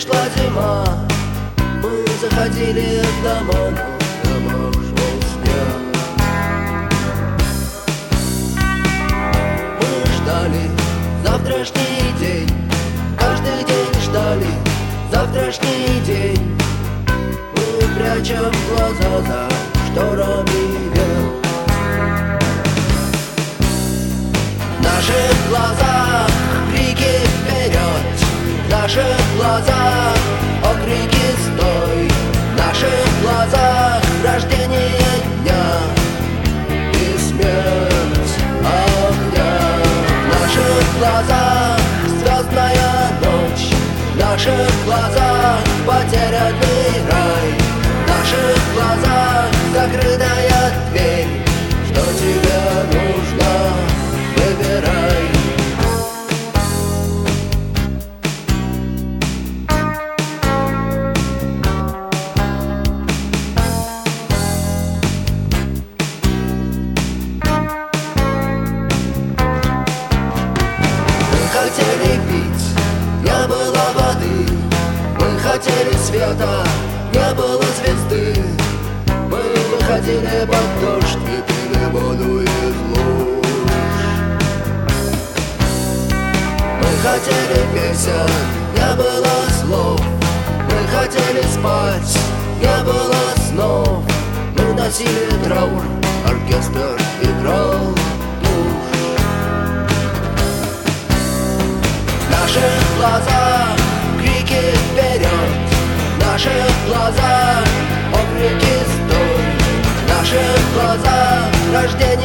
пришла зима, мы заходили в дома, но в домах шел снег. Мы ждали завтрашний день, каждый день ждали завтрашний день. Мы прячем глаза за шторами век. В наших глазах крики вперед, в наших глазах окрики стой, в наших глазах рождение дня и смерть огня. В наших глазах звездная ночь, в наших глазах потерянный рай, в наших глазах закрытая дверь. Что тебе нужно, выбирай. Мы хотели пить, не было воды, мы хотели света, не было звезды. Мы выходили под дождь и пили воду из луж. Мы хотели песен, не было слов. Мы хотели спать, не было снов. Мы носили траур, оркестр играл тушь. В наших глазах крики вперед, в наших глазах окрики стой, в наших глазах рождение